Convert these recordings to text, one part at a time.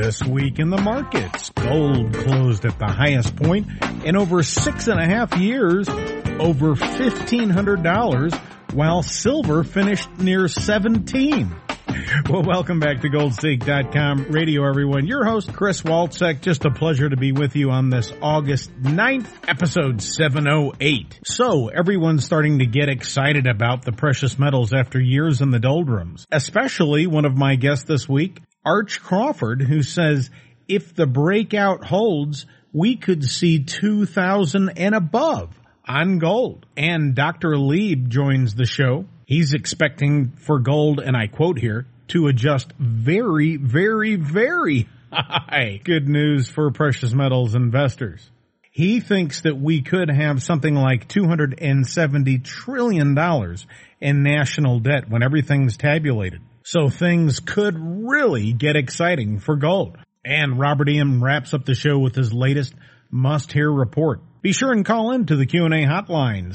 This week in the markets, gold closed at the highest point in over 6.5 years, over $1,500, while silver finished near 17. Well, welcome back to GoldStake.com radio, everyone. Your host, Chris Walczek. Just a pleasure to be with you on this August 9th, episode 708. So, everyone's starting to get excited about the precious metals after years in the doldrums. Especially one of my guests this week, Arch Crawford, who says if the breakout holds, we could see 2,000 and above on gold. And Dr. Lieb joins the show. He's expecting for gold, and I quote here, to adjust very, very, very high. Good news for precious metals investors. He thinks that we could have something like $270 trillion in national debt when everything's tabulated. So things could really get exciting for gold. And Robert Ian wraps up the show with his latest must-hear report. Be sure and call in to the Q&A hotline,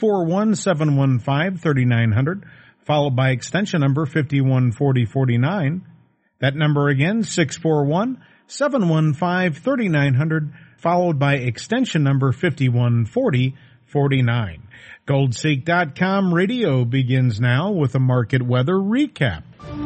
641-715-3900, followed by extension number 514049. That number again, 641-715-3900, followed by extension number 514049. GoldStake.com radio begins now with a market weather recap.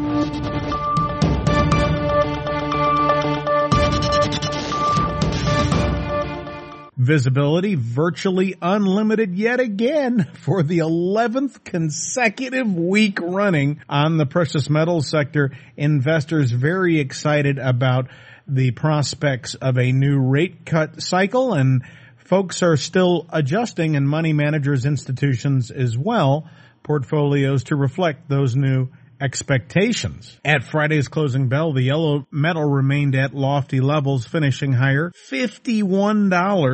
Visibility virtually unlimited yet again for the 11th consecutive week running on the precious metals sector. Investors very excited about the prospects of a new rate cut cycle, and folks are still adjusting, and money managers, institutions as well, portfolios to reflect those new expectations. At Friday's closing bell, the yellow metal remained at lofty levels, finishing higher, $51,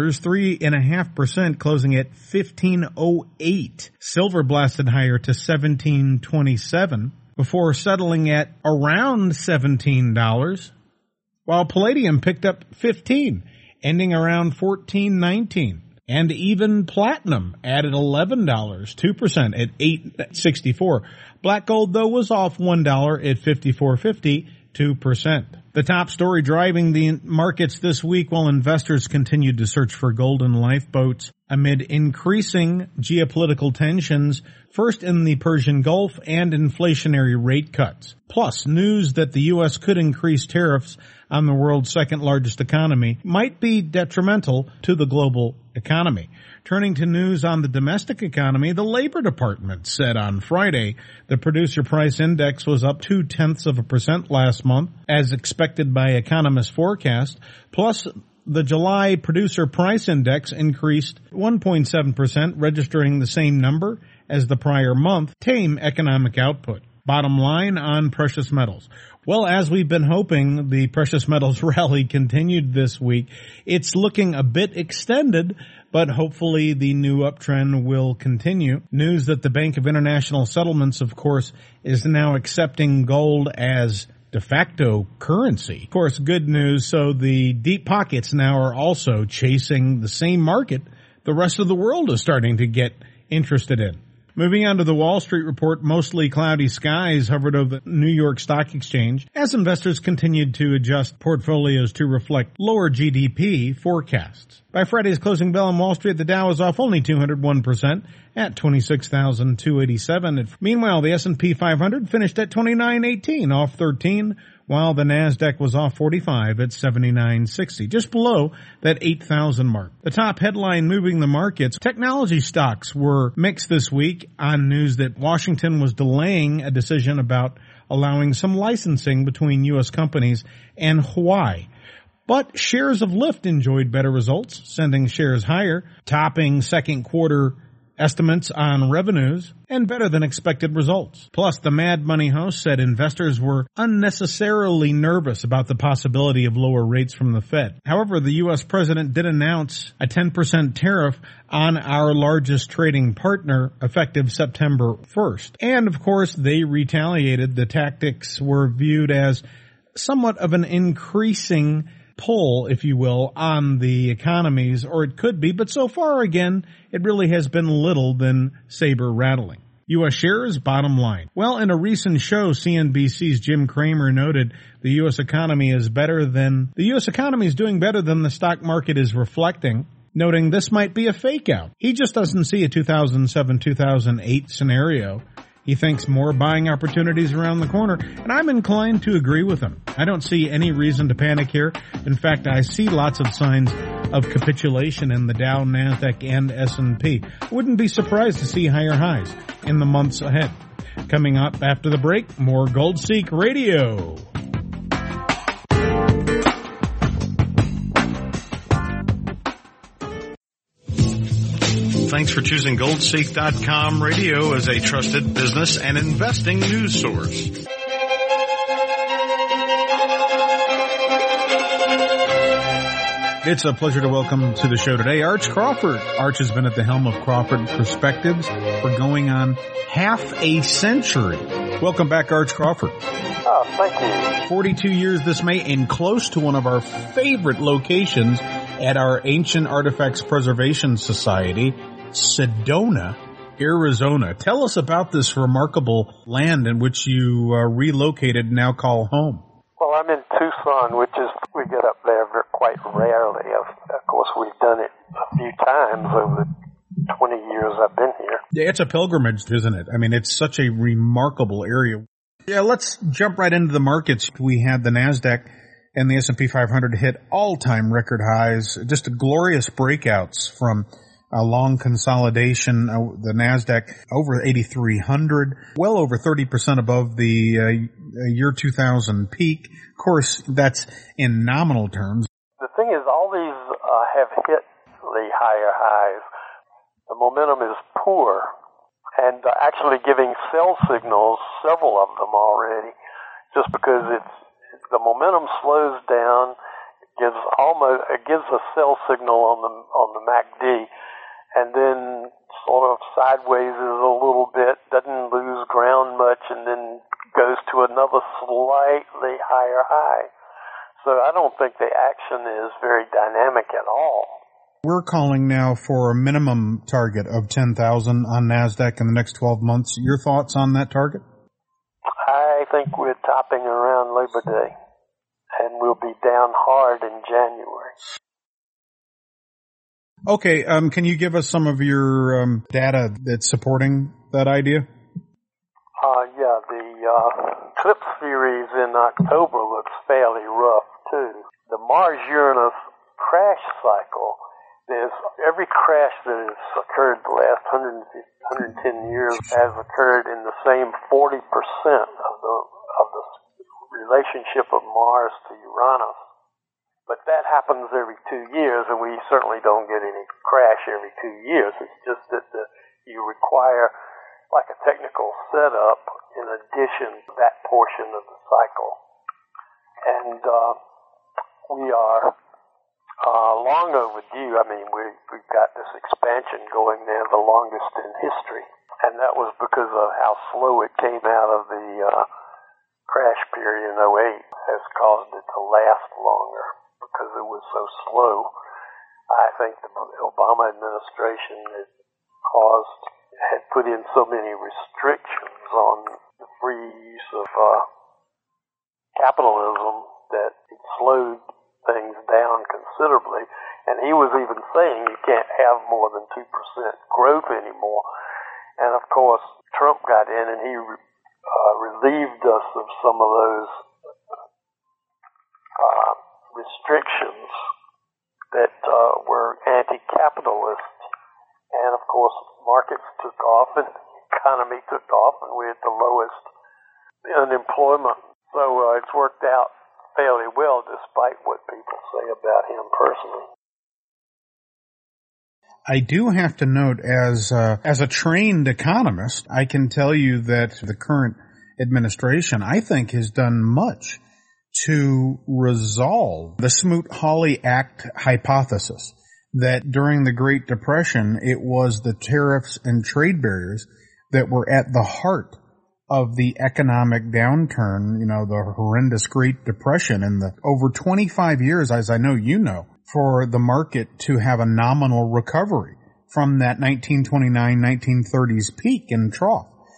3.5%, closing at $15.08. Silver blasted higher to $17.27 before settling at around $17, while palladium picked up 15, ending around $14.19. And even platinum added $11, 2% at $8.64. Black gold, though, was off $1 at $54.50, 2%. The top story driving the markets this week while investors continued to search for golden lifeboats amid increasing geopolitical tensions, first in the Persian Gulf and inflationary rate cuts. Plus, news that the U.S. could increase tariffs on the world's second largest economy might be detrimental to the global economy. Turning to news on the domestic economy, the Labor Department said on Friday the producer price index was up 0.2% last month, as expected by economists' forecast. Plus, the July producer price index increased 1.7%, registering the same number as the prior month. Tame economic output. Bottom line on precious metals. Well, as we've been hoping, the precious metals rally continued this week. It's looking a bit extended, but hopefully the new uptrend will continue. News that the Bank of International Settlements, of course, is now accepting gold as de facto currency. Of course, good news. So the deep pockets now are also chasing the same market the rest of the world is starting to get interested in. Moving on to the Wall Street report, mostly cloudy skies hovered over the New York Stock Exchange as investors continued to adjust portfolios to reflect lower GDP forecasts. By Friday's closing bell on Wall Street, the Dow was off only 201% at 26,287. Meanwhile, the S&P 500 finished at 2918, off 13, while the NASDAQ was off 45 at 7960, just below that 8,000 mark. The top headline moving the markets, technology stocks were mixed this week on news that Washington was delaying a decision about allowing some licensing between U.S. companies and Huawei. But shares of Lyft enjoyed better results, sending shares higher, topping second quarter estimates on revenues, and better than expected results. Plus, the Mad Money host said investors were unnecessarily nervous about the possibility of lower rates from the Fed. However, the U.S. president did announce a 10% tariff on our largest trading partner effective September 1st. And, of course, they retaliated. The tactics were viewed as somewhat of an increasing pull, if you will, on the economies, or it could be, but so far, again, it really has been little than saber rattling. U.S. shares, bottom line. Well, in a recent show, CNBC's Jim Cramer noted the U.S. economy is doing better than the stock market is reflecting, noting this might be a fake out. He just doesn't see a 2007-2008 scenario. He thinks more buying opportunities around the corner, and I'm inclined to agree with him. I don't see any reason to panic here. In fact, I see lots of signs of capitulation in the Dow, NASDAQ, and S&P. Wouldn't be surprised to see higher highs in the months ahead. Coming up after the break, more GoldSeek Radio. Thanks for choosing GoldSeek.com radio as a trusted business and investing news source. It's a pleasure to welcome to the show today Arch Crawford. Arch has been at the helm of Crawford Perspectives for going on half a century. Welcome back, Arch Crawford. Oh, thank you. 42 years this May, and close to one of our favorite locations at our Ancient Artifacts Preservation Society, Sedona, Arizona. Tell us about this remarkable land in which you relocated and now call home. Well, I'm in Tucson, which is, we get up there quite rarely. Of course, we've done it a few times over the 20 years I've been here. Yeah, it's a pilgrimage, isn't it? I mean, it's such a remarkable area. Yeah, let's jump right into the markets. We had the NASDAQ and the S&P 500 hit all-time record highs, just glorious breakouts from a long consolidation. The NASDAQ over 8,300, well over 30% above the year 2000 peak. Of course, that's in nominal terms. The thing is, all these have hit the higher highs. The momentum is poor, and actually giving sell signals, several of them already, just because the momentum slows down. It gives a sell signal on the MACD, and then sort of sideways a little bit, doesn't lose ground much, and then goes to another slightly higher high. So I don't think the action is very dynamic at all. We're calling now for a minimum target of 10,000 on NASDAQ in the next 12 months. Your thoughts on that target? I think we're topping around Labor Day, and we'll be down hard in January. Okay, can you give us some of your data that's supporting that idea? Yeah, the eclipse series in October looks fairly rough, too. The Mars-Uranus crash cycle, there's every crash that has occurred the last 110 years has occurred in the same 40% of the relationship of Mars to Uranus. But that happens every 2 years, and we certainly don't get any crash every 2 years. It's just that you require like a technical setup in addition to that portion of the cycle. And we are long overdue. I mean, we've got this expansion going there, the longest in history. And that was because of how slow it came out of the crash period in 2008 has caused it to last longer because it was so slow. I think the Obama administration had put in so many restrictions on the free use of capitalism that it slowed things down considerably. And he was even saying you can't have more than 2% growth anymore. And of course, Trump got in and he relieved us of some of those restrictions that were anti-capitalist. And of course, markets took off and the economy took off, and we're at the lowest unemployment. So it's worked out fairly well, despite what people say about him personally. I do have to note, as a trained economist, I can tell you that the current administration, I think, has done much to resolve the Smoot-Hawley Act hypothesis that during the Great Depression, it was the tariffs and trade barriers that were at the heart of the economic downturn, the horrendous Great Depression, and the over 25 years, as I know you know, for the market to have a nominal recovery from that 1929-1930s peak and trough.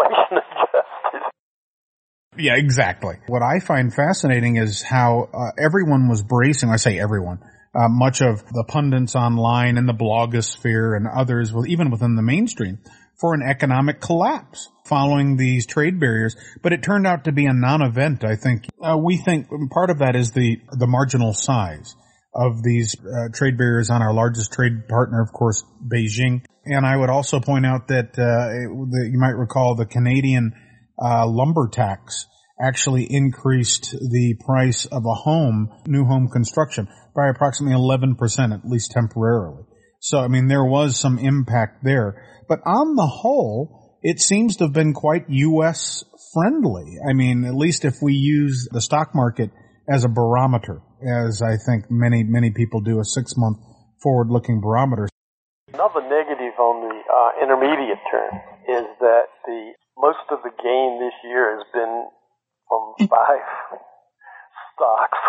inflation adjusted. Yeah, exactly. What I find fascinating is how everyone was bracing. I say everyone. Much of the pundits online and the blogosphere and others, even within the mainstream, for an economic collapse following these trade barriers. But it turned out to be a non-event, I think. We think part of that is the marginal size of these trade barriers on our largest trade partner, of course, Beijing. And I would also point out that you might recall the Canadian lumber tax actually increased the price of a home, new home construction, by approximately 11%, at least temporarily. So, I mean, there was some impact there. But on the whole, it seems to have been quite U.S. friendly. I mean, at least if we use the stock market as a barometer, as I think many people do, a 6-month forward-looking barometer. Another negative on the intermediate term is that most of the gain this year has been from 5 stocks.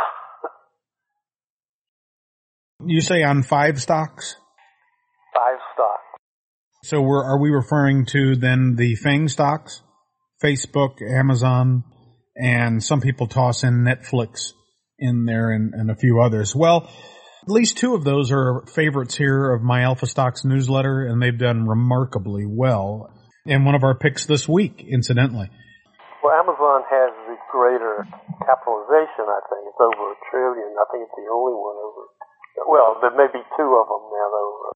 You say on 5 stocks? 5 stocks. So are we referring to then the FANG stocks? Facebook, Amazon, and some people toss in Netflix in there and a few others. Well, at least 2 of those are favorites here of my Alpha Stocks newsletter, and they've done remarkably well. And one of our picks this week, incidentally. Well, Amazon has the greater capitalization, I think. It's over $1 trillion. I think it's the only one over. Well, there may be 2 of them now over.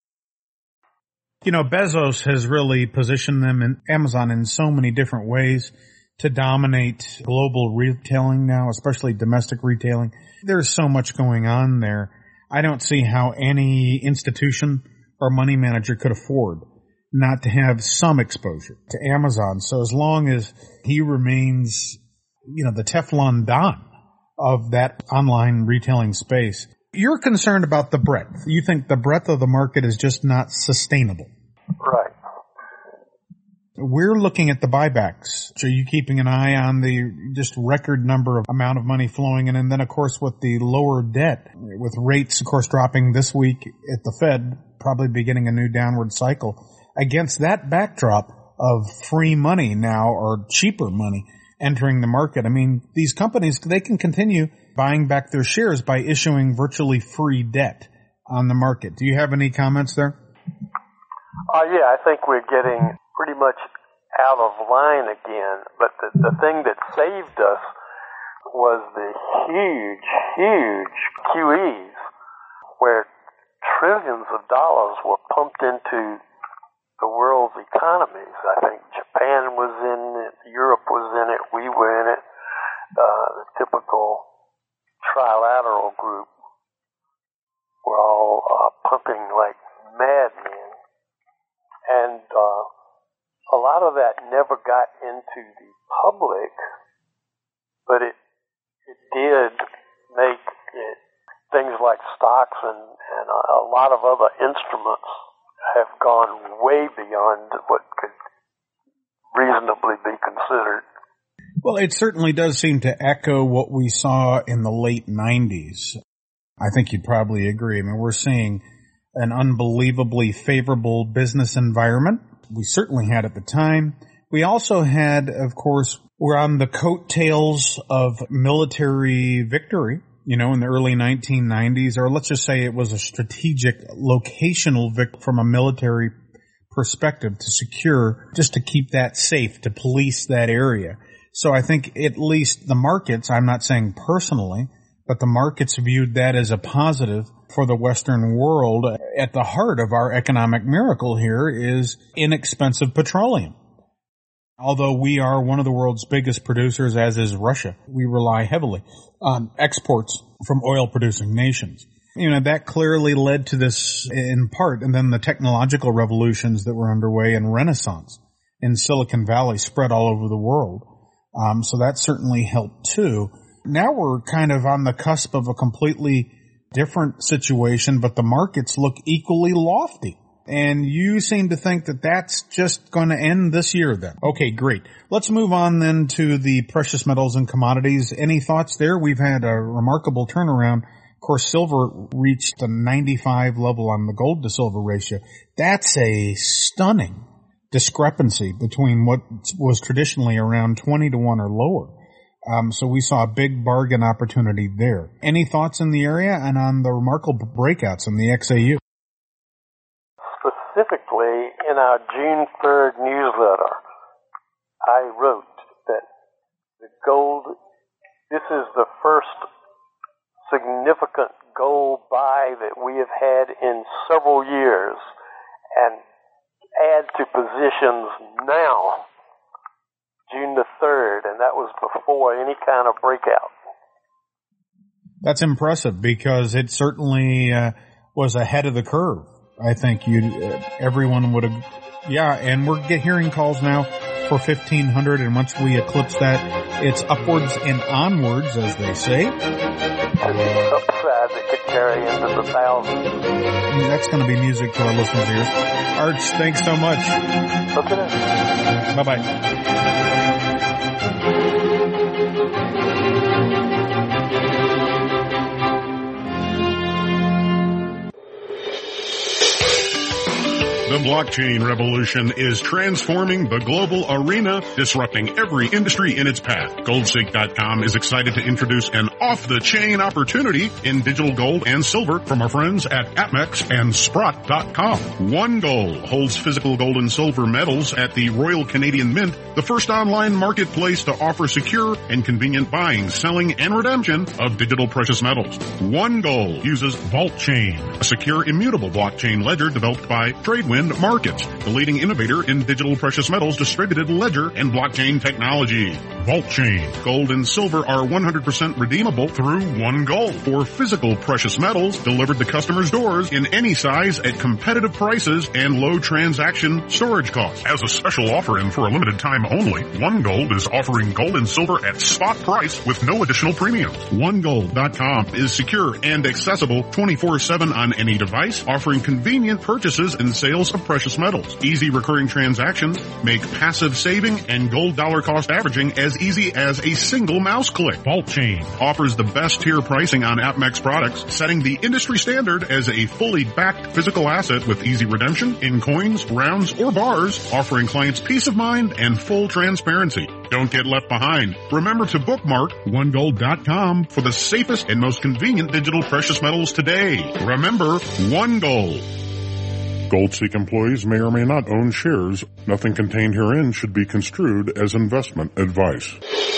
You know, Bezos has really positioned them in Amazon in so many different ways to dominate global retailing now, especially domestic retailing. There's so much going on there. I don't see how any institution or money manager could afford not to have some exposure to Amazon. So as long as he remains, the Teflon Don of that online retailing space, you're concerned about the breadth. You think the breadth of the market is just not sustainable. Right. We're looking at the buybacks. So are you keeping an eye on the just record number of amount of money flowing in? And then, of course, with the lower debt, with rates, of course, dropping this week at the Fed, probably beginning a new downward cycle. Against that backdrop of free money now, or cheaper money, entering the market, I mean, these companies, they can continue buying back their shares by issuing virtually free debt on the market. Do you have any comments there? Yeah, I think we're getting pretty much out of line again. But the thing that saved us was the huge QEs, where trillions of dollars were pumped into the world's economies. I think Japan was in it, Europe was in it, we were in it. The typical trilateral group were all pumping like madmen. And a lot of that never got into the public, but it did make things like stocks and a lot of other instruments have gone way beyond what could reasonably be considered. Well, it certainly does seem to echo what we saw in the late 90s. I think you'd probably agree. I mean, we're seeing an unbelievably favorable business environment. We certainly had at the time. We also had, of course, we're on the coattails of military victory, in the early 1990s, or let's just say it was a strategic locational victory from a military perspective to secure, just to keep that safe, to police that area. So I think at least the markets, I'm not saying personally, but the markets viewed that as a positive for the Western world. At the heart of our economic miracle here is inexpensive petroleum. Although we are one of the world's biggest producers, as is Russia, we rely heavily on exports from oil-producing nations. That clearly led to this in part, and then the technological revolutions that were underway and renaissance in Silicon Valley spread all over the world. So that certainly helped too. Now we're kind of on the cusp of a completely different situation, but the markets look equally lofty. And you seem to think that that's just going to end this year then. Okay, great. Let's move on then to the precious metals and commodities. Any thoughts there? We've had a remarkable turnaround. Of course, silver reached the 95 level on the gold to silver ratio. That's a stunning discrepancy between what was traditionally around 20 to 1 or lower. So we saw a big bargain opportunity there. Any thoughts in the area and on the remarkable breakouts in the XAU? Specifically, in our June 3rd newsletter, I wrote that the gold, this is the first significant gold buy that we have had in several years, and add to positions now, June the 3rd, and that was before any kind of breakout. That's impressive because it certainly was ahead of the curve. I think everyone would have, and we're hearing calls now for 1,500, and once we eclipse that, it's upwards and onwards, as they say. And the upside that could carry into the thousands. And that's going to be music to our listeners' ears. Arch, thanks so much. Okay. Bye-bye. The blockchain revolution is transforming the global arena, disrupting every industry in its path. Goldseek.com is excited to introduce an off-the-chain opportunity in digital gold and silver from our friends at Apmex and Sprott.com. One Gold holds physical gold and silver metals at the Royal Canadian Mint, the first online marketplace to offer secure and convenient buying, selling, and redemption of digital precious metals. One Gold uses VaultChain, a secure, immutable blockchain ledger developed by Tradewind Markets, the leading innovator in digital precious metals, distributed ledger, and blockchain technology. VaultChain. Gold and silver are 100% redeemable through One Gold for physical precious metals delivered to customers' doors in any size at competitive prices and low transaction storage costs. As a special offer and for a limited time only, One Gold is offering gold and silver at spot price with no additional premiums. OneGold.com is secure and accessible 24/7 on any device, offering convenient purchases and sales of precious metals. Easy recurring transactions make passive saving and gold dollar cost averaging as easy as a single mouse click. VaultChain offers the best tier pricing on Apmex products, setting the industry standard as a fully backed physical asset with easy redemption in coins, rounds, or bars, offering clients peace of mind and full transparency. Don't get left behind. Remember to bookmark OneGold.com for the safest and most convenient digital precious metals today. Remember, One Gold. Goldseek employees may or may not own shares. Nothing contained herein should be construed as investment advice.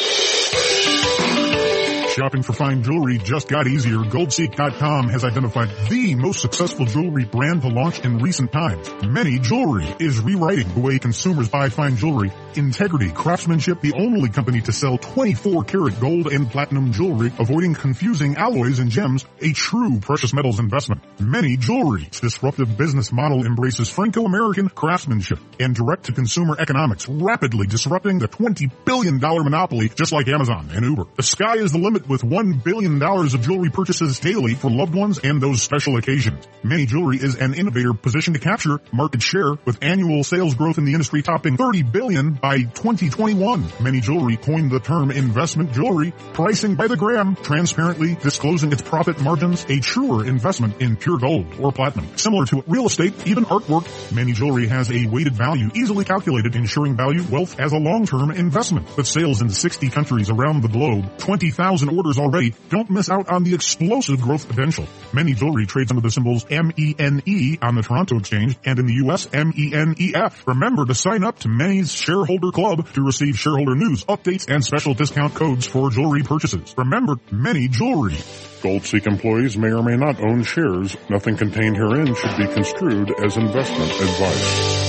Shopping for fine jewelry just got easier. Goldseek.com has identified the most successful jewelry brand to launch in recent times. Many Jewelry is rewriting the way consumers buy fine jewelry. Integrity Craftsmanship, the only company to sell 24-karat gold and platinum jewelry, avoiding confusing alloys and gems, a true precious metals investment. Many Jewelry's disruptive business model embraces Franco-American craftsmanship and direct-to-consumer economics, rapidly disrupting the $20 billion monopoly just like Amazon and Uber. The sky is the limit with $1 billion of jewelry purchases daily for loved ones and those special occasions. Many Jewelry is an innovator positioned to capture market share with annual sales growth in the industry topping $30 billion by 2021. Many Jewelry coined the term investment jewelry, pricing by the gram, transparently disclosing its profit margins, a truer investment in pure gold or platinum. Similar to real estate, even artwork, Many Jewelry has a weighted value easily calculated, ensuring value wealth as a long-term investment. With sales in 60 countries around the globe, 20,000 orders already, don't miss out on the explosive growth potential. Many Jewelry trades under the symbols MENE on the Toronto Exchange and in the U.S. MENEF. Remember to sign up to Many's Shareholder Club to receive shareholder news, updates, and special discount codes for jewelry purchases. Remember, Many Jewelry. Goldseek employees may or may not own shares. Nothing contained herein should be construed as investment advice.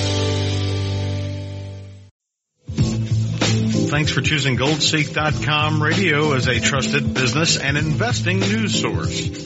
Thanks for choosing Goldseek.com radio as a trusted business and investing news source.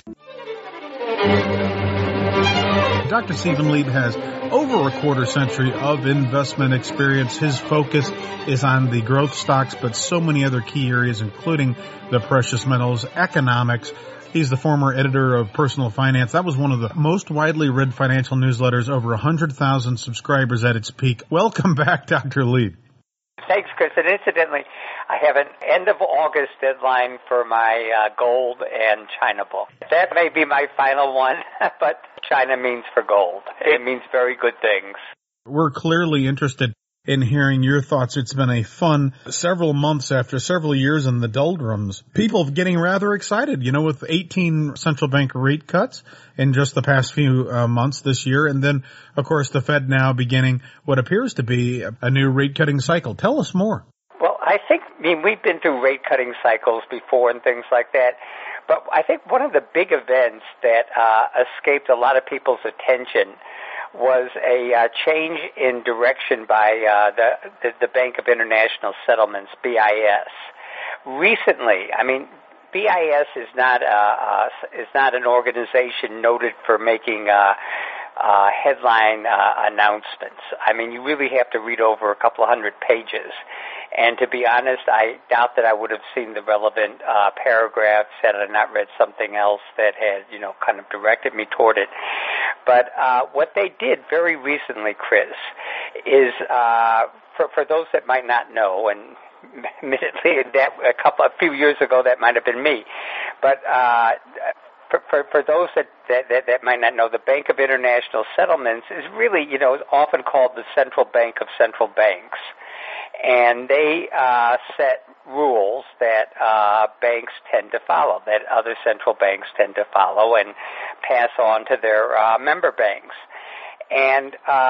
Dr. Stephen Lieb has over a quarter century of investment experience. His focus is on the growth stocks, but so many other key areas, including the precious metals, economics. He's the former editor of Personal Finance. That was one of the most widely read financial newsletters, over 100,000 subscribers at its peak. Welcome back, Dr. Lieb. Thanks, Chris. And incidentally, I have an end of August deadline for my gold and China book. That may be my final one, but China means for gold. It means very good things. We're clearly interested in hearing your thoughts. It's been a fun several months after several years in the doldrums. People getting rather excited, with 18 central bank rate cuts in just the past few months this year. And then, of course, the Fed now beginning what appears to be a new rate cutting cycle. Tell us more. Well, I mean, we've been through rate cutting cycles before and things like that. But I think one of the big events that escaped a lot of people's attention was a change in direction by the Bank of International Settlements, BIS. Recently, I mean, BIS is not an organization noted for making headline announcements. I mean, you really have to read over a couple of hundred pages. And to be honest, I doubt that I would have seen the relevant paragraphs had I not read something else that had, kind of directed me toward it. But what they did very recently, Chris, is for those that might not know, and admittedly, a few years ago, that might have been me, but for those that might not know, the Bank of International Settlements is really, often called the central bank of central banks. And they set rules that banks tend to follow, that other central banks tend to follow and pass on to their member banks. And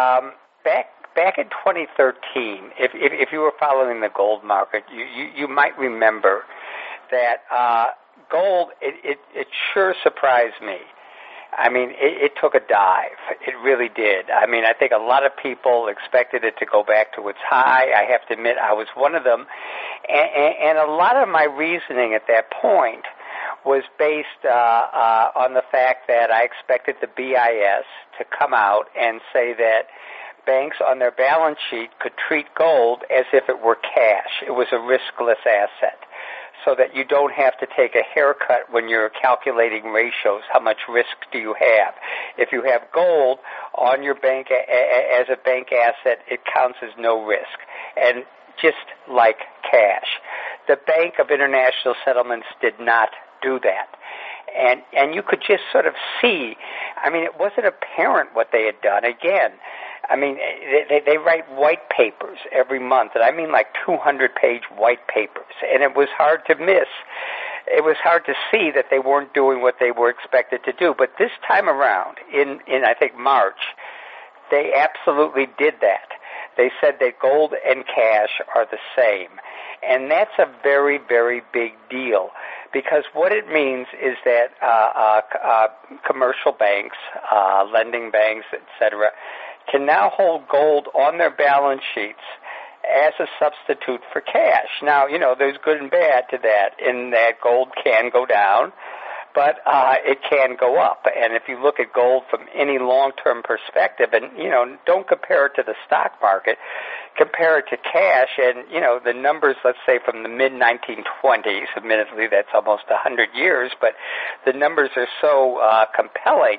back in 2013, if you were following the gold market, you might remember that gold, it sure surprised me. I mean, it took a dive. It really did. I mean, I think a lot of people expected it to go back to its high. I have to admit, I was one of them. And a lot of my reasoning at that point was based on the fact that I expected the BIS to come out and say that banks on their balance sheet could treat gold as if it were cash. It was a riskless asset, so that you don't have to take a haircut when you're calculating ratios. How much risk do you have? If you have gold on your bank as a bank asset, it counts as no risk. And just like cash, the Bank of International Settlements did not do that. And you could just sort of see, I mean, it wasn't apparent what they had done. Again, I mean, they write white papers every month, and I mean like 200-page white papers, and it was hard to miss. It was hard to see that they weren't doing what they were expected to do. But this time around, in I think March, they absolutely did that. They said that gold and cash are the same. And that's a very, very big deal, because what it means is that commercial banks, lending banks, etc., can now hold gold on their balance sheets as a substitute for cash. Now, there's good and bad to that, in that gold can go down, but it can go up. And if you look at gold from any long-term perspective, and, don't compare it to the stock market, compare it to cash, and, the numbers, let's say, from the mid-1920s, admittedly that's almost 100 years, but the numbers are so compelling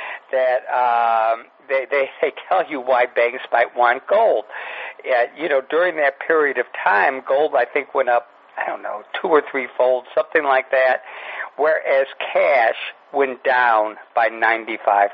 that they tell you why banks might want gold. During that period of time, gold, I think, went up, 2 or 3-fold, something like that, whereas cash went down by 95%.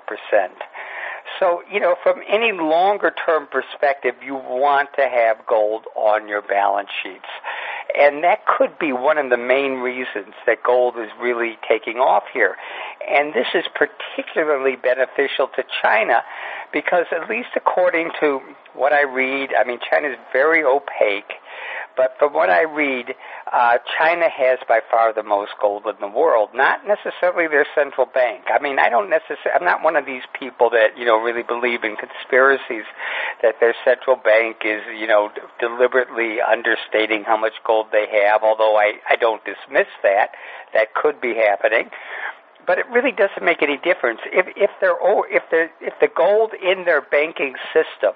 So, from any longer-term perspective, you want to have gold on your balance sheets. And that could be one of the main reasons that gold is really taking off here. And this is particularly beneficial to China because, at least according to what I read, I mean, China is very opaque. But from what I read, China has by far the most gold in the world, not necessarily their central bank. I mean, I'm not one of these people that, really believe in conspiracies that their central bank is, deliberately understating how much gold they have, although I don't dismiss that. That could be happening. But it really doesn't make any difference. If the gold in their banking system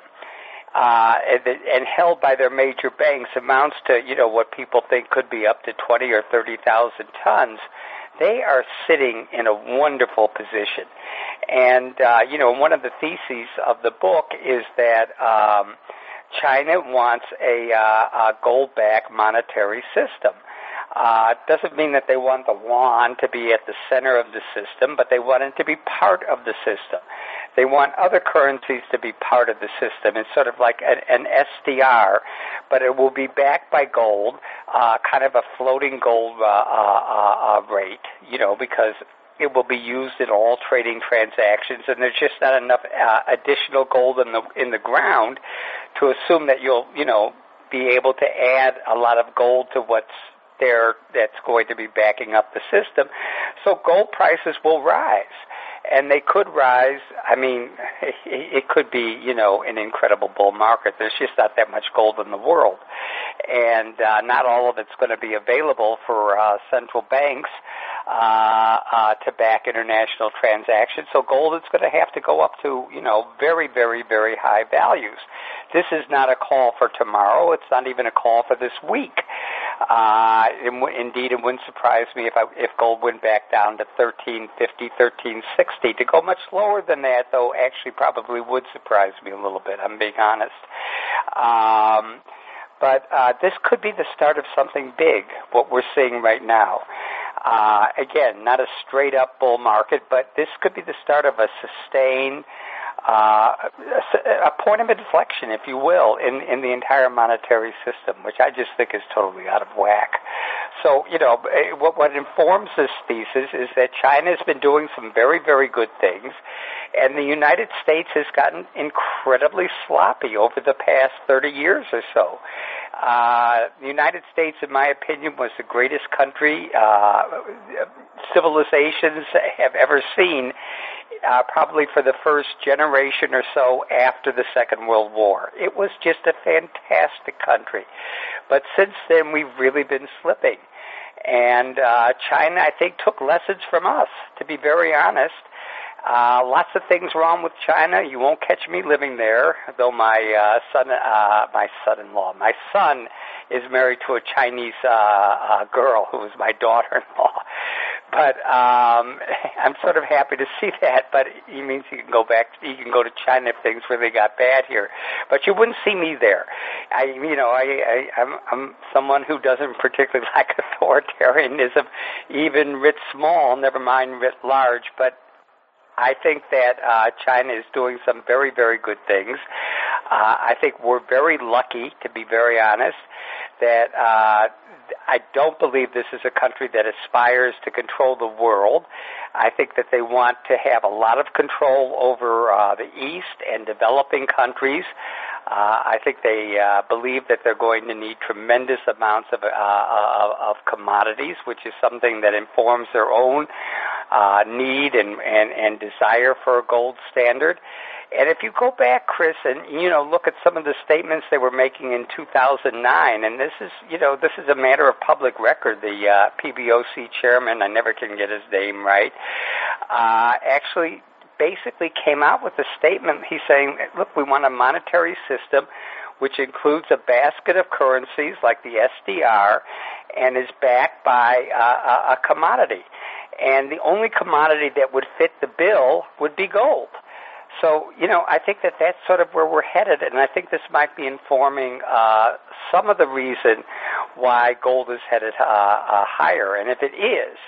and held by their major banks amounts to, what people think could be up to 20 or 30,000 tons, they are sitting in a wonderful position. And, one of the theses of the book is that China wants a gold-backed monetary system. It doesn't mean that they want the yuan to be at the center of the system, but they want it to be part of the system. They want other currencies to be part of the system. It's sort of like an SDR, but it will be backed by gold, kind of a floating gold rate, because it will be used in all trading transactions, and there's just not enough additional gold in the ground to assume that you'll, be able to add a lot of gold to what's there that's going to be backing up the system. So gold prices will rise. And they could rise. I mean, it could be, an incredible bull market. There's just not that much gold in the world. And not all of it's going to be available for central banks to back international transactions. So gold is going to have to go up to, very, very, very high values. This is not a call for tomorrow. It's not even a call for this week. Indeed, it wouldn't surprise me if gold went back down to $13.50, $13.60. To go much lower than that, though, actually probably would surprise me a little bit, I'm being honest. But this could be the start of something big, what we're seeing right now. Again, not a straight-up bull market, but this could be the start of a sustained a point of inflection, if you will, in the entire monetary system, which I just think is totally out of whack. So, what informs this thesis is that China has been doing some very, very good things, and the United States has gotten incredibly sloppy over the past 30 years or so. The United States, in my opinion, was the greatest country civilizations have ever seen, probably for the first generation or so after the Second World War. It was just a fantastic country. But since then, we've really been slipping. And China, I think, took lessons from us, to be very honest. Lots of things wrong with China. You won't catch me living there, though my son is married to a Chinese girl who is my daughter-in-law. But I'm sort of happy to see that. But he means he can go to China if things really got bad here. But you wouldn't see me there. I'm someone who doesn't particularly like authoritarianism, even writ small, never mind writ large. But I think that China is doing some very, very good things. I think we're very lucky, to be very honest, that I don't believe this is a country that aspires to control the world. I think that they want to have a lot of control over the East and developing countries. I think they believe that they're going to need tremendous amounts of commodities, which is something that informs their own need and desire for a gold standard. And if you go back, Chris, and look at some of the statements they were making in 2009, and this is a matter of public record. The PBOC chairman, I never can get his name right, actually basically came out with a statement. He's saying, look, we want a monetary system which includes a basket of currencies like the SDR and is backed by a commodity. And the only commodity that would fit the bill would be gold. So, I think that that's sort of where we're headed, and I think this might be informing some of the reason why gold is headed higher. And if it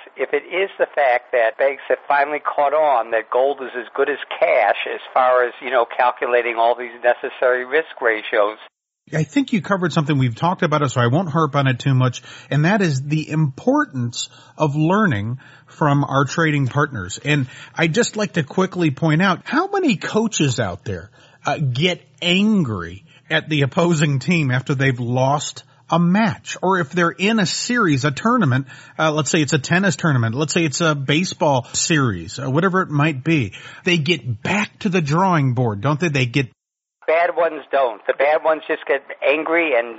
is the fact that banks have finally caught on that gold is as good as cash as far as, calculating all these necessary risk ratios. I think you covered something we've talked about it, so I won't harp on it too much, and that is the importance of learning from our trading partners. And I'd just like to quickly point out how many coaches out there get angry at the opposing team after they've lost a match, or if they're in a series, a tournament, let's say it's a tennis tournament, let's say it's a baseball series, whatever it might be. They get back to the drawing board, don't they? They get Bad ones don't. The bad ones just get angry and,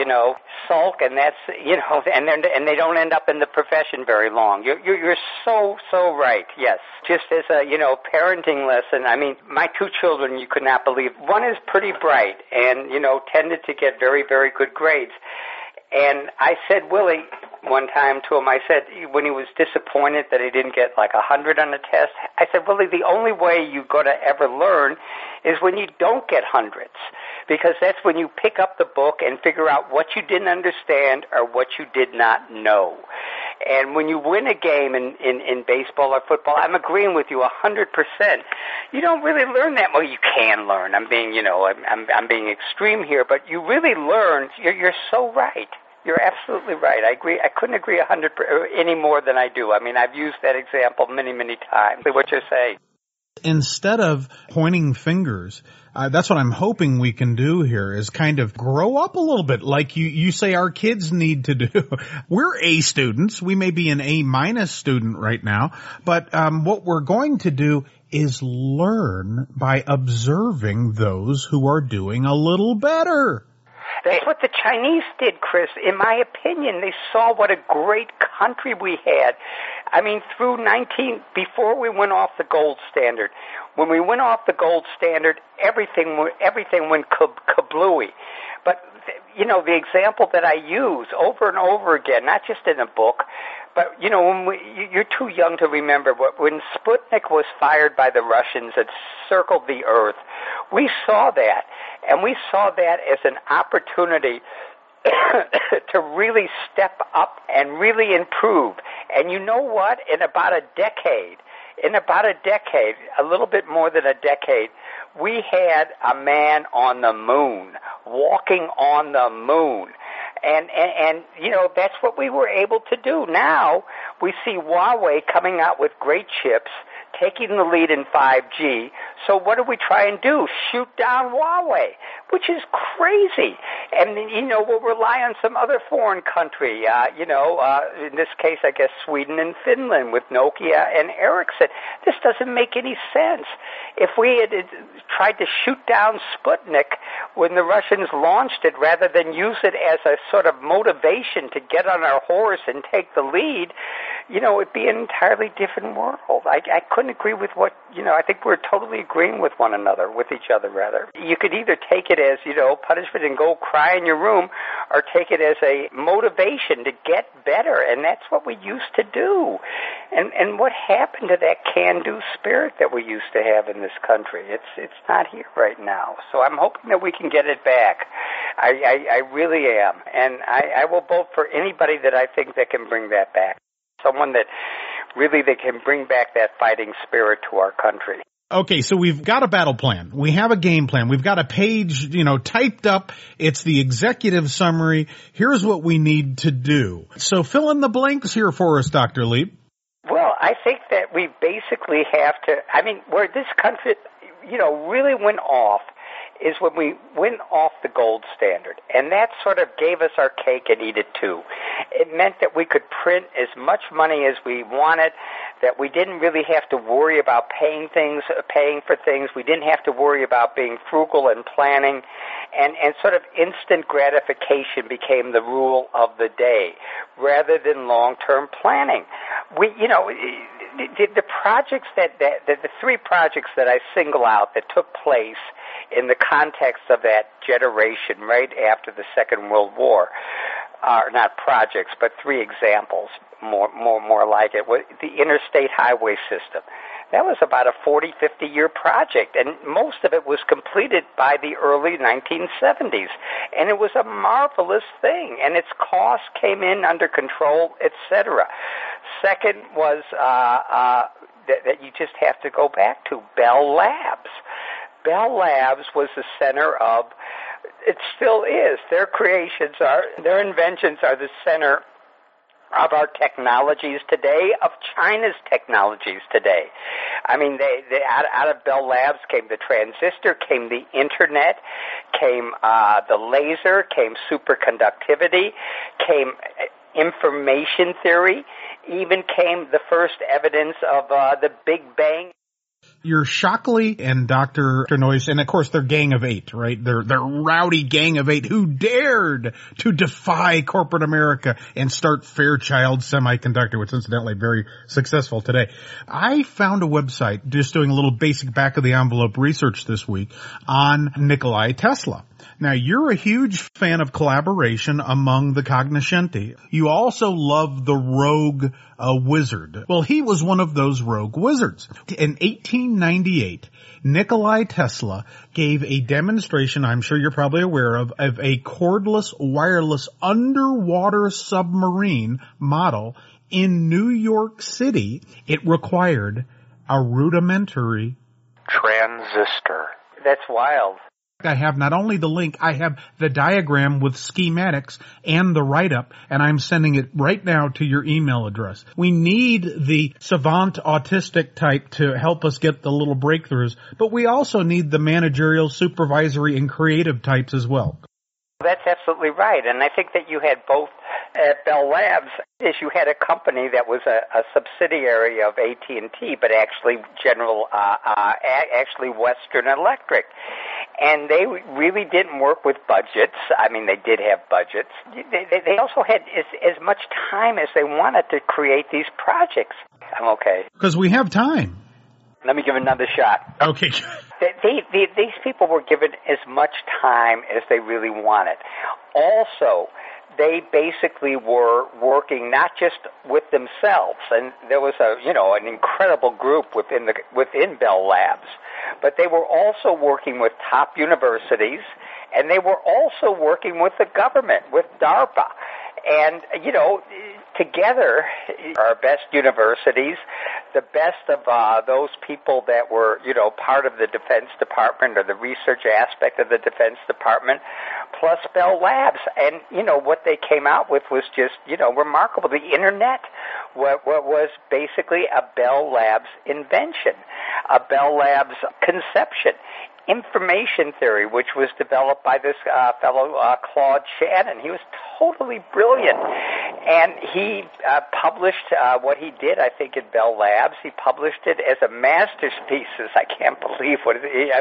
sulk, and that's, and they don't end up in the profession very long. You're so right, yes. Just as a, parenting lesson, I mean, my two children, you could not believe. One is pretty bright and, tended to get very, very good grades. And I said, Willie, one time to him, I said, when he was disappointed that he didn't get like 100 on the test, I said, Willie, the only way you're going to ever learn is when you don't get hundreds, because that's when you pick up the book and figure out what you didn't understand or what you did not know. And when you win a game in baseball or football, I'm agreeing with you 100%. You don't really learn that. Well, you can learn. I'm being, I'm being extreme here, but you really learn. You're so right. You're absolutely right. I agree. I couldn't agree 100 any more than I do. I mean, I've used that example many, many times. What you're saying. Instead of pointing fingers, that's what I'm hoping we can do here is kind of grow up a little bit like you say our kids need to do. We're A students. We may be an A- student right now, but what we're going to do is learn by observing those who are doing a little better. That's what the Chinese did, Chris. In my opinion, they saw what a great country we had. I mean, before we went off the gold standard. When we went off the gold standard, everything went kablooey. But, the example that I use over and over again, not just in a book, but, you're too young to remember, but when Sputnik was fired by the Russians and circled the Earth, we saw that. And we saw that as an opportunity to really step up and really improve. And you know what? In about a decade, a little bit more than a decade, we had a man on the moon, walking on the moon. And that's what we were able to do. Now we see Huawei coming out with great chips, taking the lead in 5G. So what do we try and do? Shoot down Huawei, which is crazy. And, we'll rely on some other foreign country, in this case, I guess, Sweden and Finland with Nokia and Ericsson. This doesn't make any sense. If we had tried to shoot down Sputnik when the Russians launched it rather than use it as a sort of motivation to get on our horse and take the lead, it'd be an entirely different world. I couldn't agree with what, I think we're totally agreeing with one another, with each other rather. You could either take it as, punishment and go cry in your room, or take it as a motivation to get better, and that's what we used to do. And what happened to that can-do spirit that we used to have in this country? It's not here right now. So I'm hoping that we can get it back. I really am. And I will vote for anybody that I think that can bring that back. Someone that can bring back that fighting spirit to our country. Okay, so we've got a battle plan. We have a game plan. We've got a page, typed up. It's the executive summary. Here's what we need to do. So fill in the blanks here for us, Dr. Leib. Well, I think that we basically have to, where this country, really went off is when we went off the gold standard. And that sort of gave us our cake and eat it too. It meant that we could print as much money as we wanted, that we didn't really have to worry about paying for things. We didn't have to worry about being frugal and planning. And sort of instant gratification became the rule of the day rather than long-term planning. The projects the three projects that I single out that took place in the context of that generation right after the Second World War are not projects, but three examples, more like it. The interstate highway system. That was about a 40, 50-year project, and most of it was completed by the early 1970s. And it was a marvelous thing, and its costs came in under control, etc. Second was that you just have to go back to Bell Labs. Bell Labs was the center of, it still is, their inventions are the center of our technologies today, of China's technologies today. They out of Bell Labs came the transistor, came the internet, came the laser, came superconductivity, came information theory, even came the first evidence of the Big Bang. You're Shockley and Dr. Noyes, and of course they're Gang of Eight, right? They're rowdy Gang of Eight who dared to defy corporate America and start Fairchild Semiconductor, which incidentally very successful today. I found a website just doing a little basic back of the envelope research this week on Nikola Tesla. Now, you're a huge fan of collaboration among the cognoscenti. You also love the rogue wizard. Well, he was one of those rogue wizards. In 1898, Nikola Tesla gave a demonstration, I'm sure you're probably aware of a cordless, wireless underwater submarine model in New York City, it required a rudimentary transistor. That's wild. I have not only the link, I have the diagram with schematics and the write-up, and I'm sending it right now to your email address. We need the savant autistic type to help us get the little breakthroughs, but we also need the managerial, supervisory, and creative types as well. That's absolutely right, and I think that you had both at Bell Labs. Is you had a company that was a subsidiary of AT&T, but actually actually Western Electric, and they really didn't work with budgets. I mean, they did have budgets. They also had as much time as they wanted to create these projects. I'm okay because we have time. Let me give another shot. Okay. These people were given as much time as they really wanted. Also, they basically were working not just with themselves, and there was an incredible group within Bell Labs, but they were also working with top universities, and they were also working with the government, with DARPA. And, together, our best universities, the best of those people that were, part of the Defense Department or the research aspect of the Defense Department, plus Bell Labs. And, what they came out with was just, remarkable. The Internet was basically a Bell Labs invention, a Bell Labs conception. Information theory, which was developed by this fellow Claude Shannon. He was totally brilliant, and he published what he did, I think, in Bell Labs. He published it as a master's thesis. I can't believe what it is.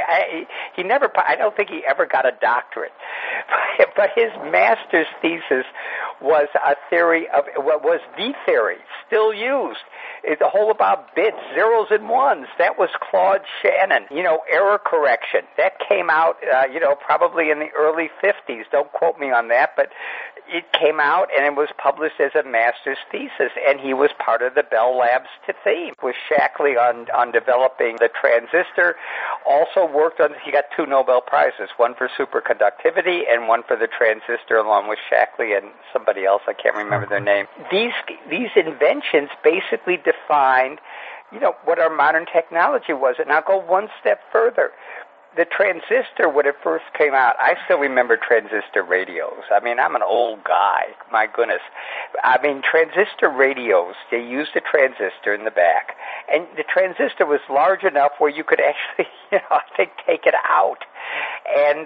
He never. I don't think he ever got a doctorate, but his master's thesis was a theory of what was the theory still used. It's the whole about bits, zeros and ones. That was Claude Shannon. Error correction. That came out, probably in the early 50s. Don't quote me on that, but it came out and it was published as a master's thesis, and he was part of the Bell Labs team. With Shackley on developing the transistor. Also worked on, he got 2 Nobel Prizes, one for superconductivity and one for the transistor, along with Shackley and somebody else. I can't remember their name. These inventions basically defined, what our modern technology was. And I'll go one step further. The transistor, when it first came out, I still remember transistor radios. I mean, I'm an old guy. My goodness. I mean, transistor radios, they used a transistor in the back. And the transistor was large enough where you could actually, I think, take it out. And,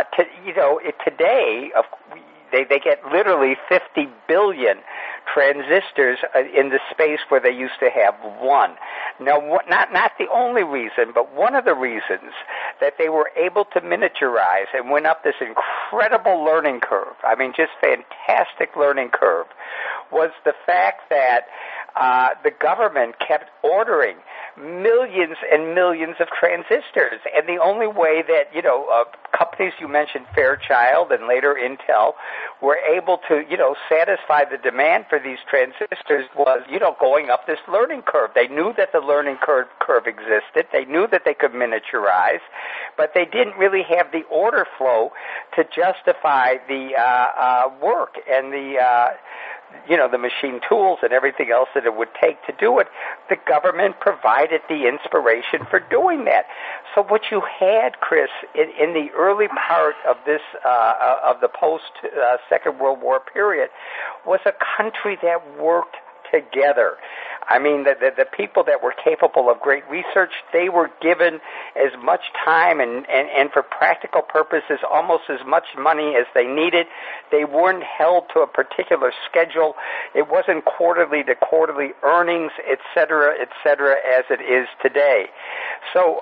today, they get literally 50 billion transistors in the space where they used to have one. Now, not the only reason, but one of the reasons that they were able to miniaturize and went up this incredible learning curve, I mean, just fantastic learning curve, was the fact that the government kept ordering millions and millions of transistors. And the only way that, companies, you mentioned Fairchild and later Intel, were able to, satisfy the demand for these transistors was, going up this learning curve. They knew that the learning curve existed. They knew that they could miniaturize, but they didn't really have the order flow to justify the work and the machine tools and everything else that it would take to do it. The government provided the inspiration for doing that. So what you had, Chris, in the early part of this, of the post-Second World War period, was a country that worked together. I mean, the people that were capable of great research, they were given as much time and for practical purposes almost as much money as they needed. They weren't held to a particular schedule. It wasn't quarterly to quarterly earnings, et cetera, as it is today. So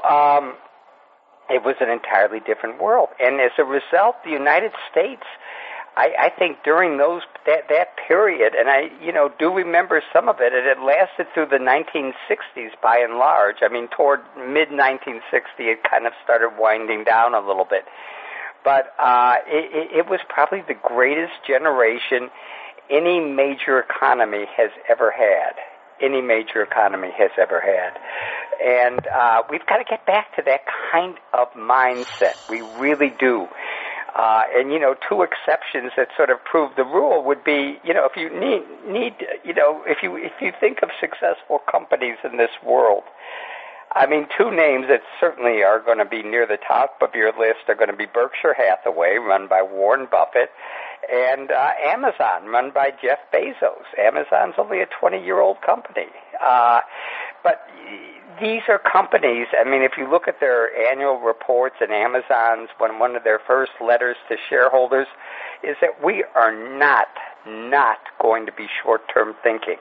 it was an entirely different world. And as a result, the United States, I think during that period, and I do remember some of it, and it lasted through the 1960s by and large. I mean, toward mid-1960, it kind of started winding down a little bit. But it was probably the greatest generation any major economy has ever had. Any major economy has ever had. And we've got to get back to that kind of mindset. We really do. And, two exceptions that sort of prove the rule would be, if you if you think of successful companies in this world, I mean, two names that certainly are going to be near the top of your list are going to be Berkshire Hathaway, run by Warren Buffett, and Amazon, run by Jeff Bezos. Amazon's only a 20-year-old company. But these are companies, I mean, if you look at their annual reports and Amazon's, one of their first letters to shareholders is that we are not going to be short-term thinking.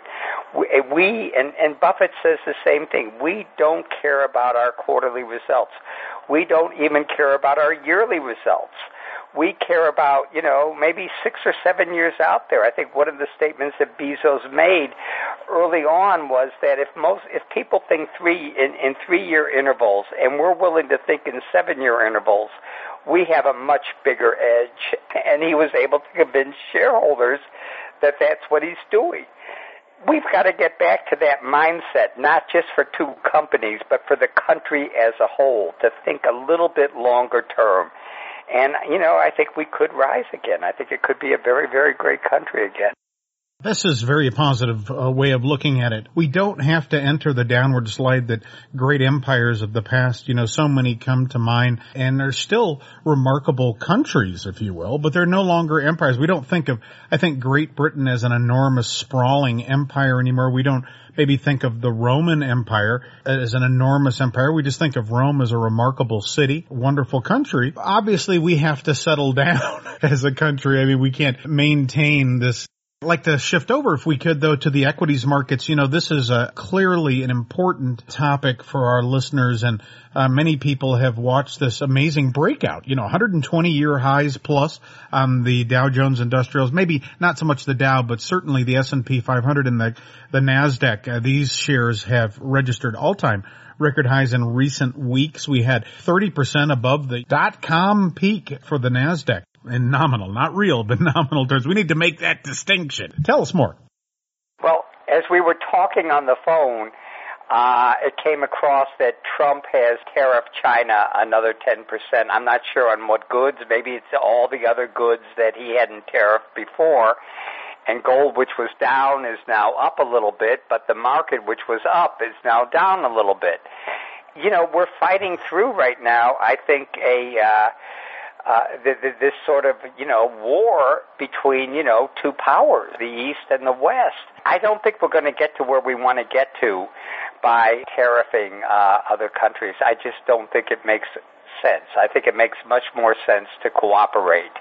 And Buffett says the same thing. We don't care about our quarterly results. We don't even care about our yearly results. We care about, maybe 6 or 7 years out there. I think one of the statements that Bezos made early on was that if people think in 3-year intervals and we're willing to think in 7-year intervals, we have a much bigger edge. And he was able to convince shareholders that that's what he's doing. We've got to get back to that mindset, not just for two companies, but for the country as a whole, to think a little bit longer term. And, I think we could rise again. I think it could be a very, very great country again. This is a very positive way of looking at it. We don't have to enter the downward slide that great empires of the past, so many come to mind, and they're still remarkable countries, if you will, but they're no longer empires. We don't think of, I think, Great Britain as an enormous, sprawling empire anymore. We don't maybe think of the Roman Empire as an enormous empire. We just think of Rome as a remarkable city, wonderful country. Obviously, we have to settle down as a country. I mean, we can't maintain this. I'd like to shift over, if we could, though, to the equities markets. This is clearly an important topic for our listeners, and many people have watched this amazing breakout. 120-year highs plus on the Dow Jones Industrials. Maybe not so much the Dow, but certainly the S&P 500 and the NASDAQ. These shares have registered all-time record highs in recent weeks. We had 30% above the .com peak for the NASDAQ. In nominal, not real, but nominal terms. We need to make that distinction. Tell us more. Well, as we were talking on the phone, it came across that Trump has tariffed China another 10%. I'm not sure on what goods. Maybe it's all the other goods that he hadn't tariffed before. And gold, which was down, is now up a little bit, but the market, which was up, is now down a little bit. We're fighting through right now, I think, this sort of, war between, two powers, the East and the West. I don't think we're going to get to where we want to get to by tariffing other countries. I just don't think it makes sense. I think it makes much more sense to cooperate.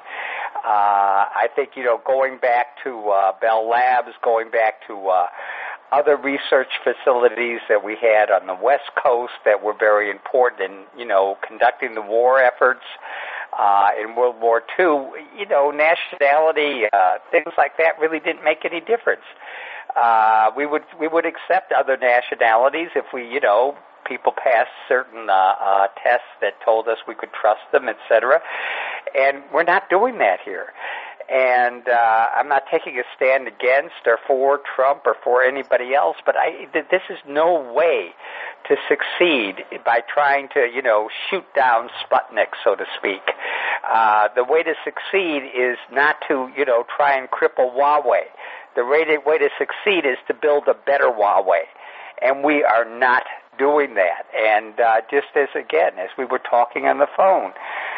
I think, going back to Bell Labs, going back to other research facilities that we had on the West Coast that were very important in, conducting the war efforts. In World War II, nationality, things like that really didn't make any difference. We would accept other nationalities if people passed certain tests that told us we could trust them, etc. And we're not doing that here. And I'm not taking a stand against or for Trump or for anybody else, but this is no way to succeed by trying to, shoot down Sputnik, so to speak. The way to succeed is not to, try and cripple Huawei. The way to succeed is to build a better Huawei. And we are not doing that. And just as we were talking on the phone,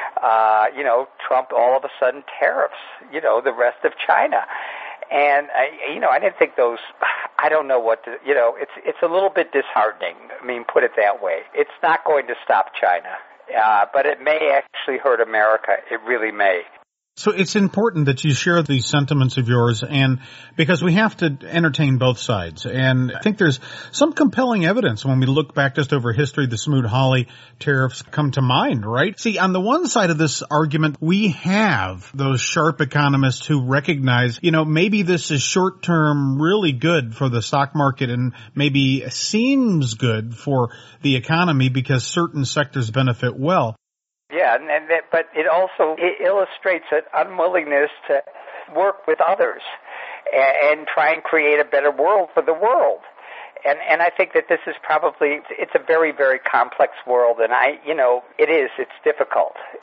Trump all of a sudden tariffs, the rest of China. And, I didn't think those, I don't know what to, it's a little bit disheartening. I mean, put it that way. It's not going to stop China, but it may actually hurt America. It really may. So it's important that you share these sentiments of yours, and because we have to entertain both sides. And I think there's some compelling evidence when we look back just over history. The Smoot-Hawley tariffs come to mind, right? See, on the one side of this argument, we have those sharp economists who recognize, maybe this is short-term really good for the stock market and maybe seems good for the economy because certain sectors benefit well. Yeah, but it also illustrates an unwillingness to work with others and try and create a better world for the world. And I think that this is probably, it's a very, very complex world, and it's difficult.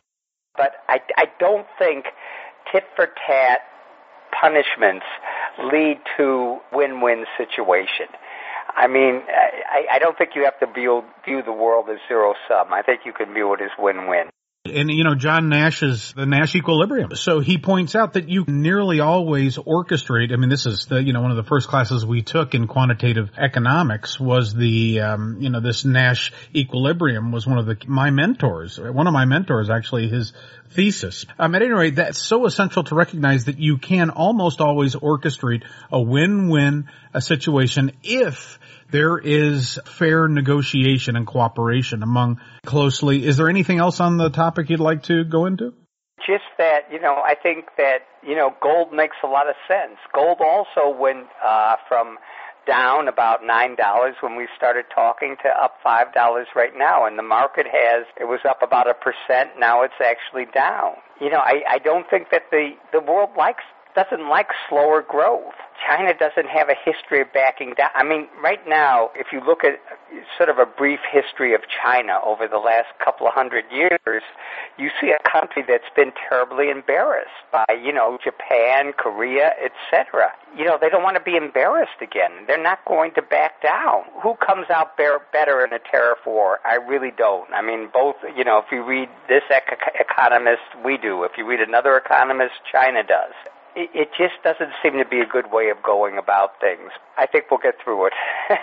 But I don't think tit-for-tat punishments lead to win-win situation. I mean, I don't think you have to view the world as zero-sum. I think you can view it as win-win. And, John Nash is the Nash equilibrium. So he points out that you nearly always orchestrate. I mean, this is one of the first classes we took in quantitative economics was this Nash equilibrium was one of my mentors actually, his thesis. At any rate, that's so essential to recognize that you can almost always orchestrate a win-win situation if there is fair negotiation and cooperation among closely. Is there anything else on the topic you'd like to go into? Just that, I think that, gold makes a lot of sense. Gold also went from down about $9 when we started talking to up $5 right now, and the market it was up about 1%. Now it's actually down. I don't think that the world doesn't like slower growth. China doesn't have a history of backing down. I mean, right now, if you look at sort of a brief history of China over the last couple of 100 years, you see a country that's been terribly embarrassed by, Japan, Korea, etc. They don't want to be embarrassed again. They're not going to back down. Who comes out better in a tariff war? I really don't. I mean, both, if you read this economist, we do. If you read another economist, China does. It just doesn't seem to be a good way of going about things. I think we'll get through it.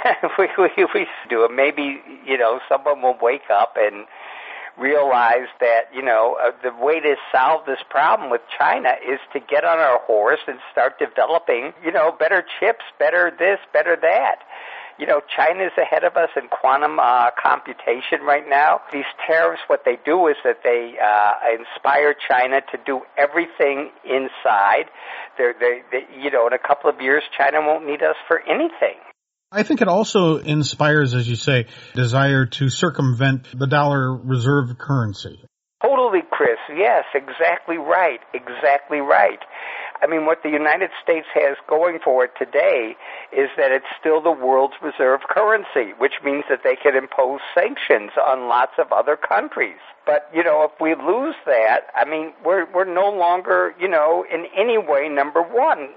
we do it. Maybe, someone will wake up and realize that, the way to solve this problem with China is to get on our horse and start developing, better chips, better this, better that. China's ahead of us in quantum computation right now. These tariffs, what they do is that they inspire China to do everything inside. In a couple of years, China won't need us for anything. I think it also inspires, as you say, desire to circumvent the dollar reserve currency. Totally, Chris. Yes, exactly right. Exactly right. I mean, what the United States has going for it today is that it's still the world's reserve currency, which means that they can impose sanctions on lots of other countries. But, if we lose that, I mean, we're no longer, in any way number one.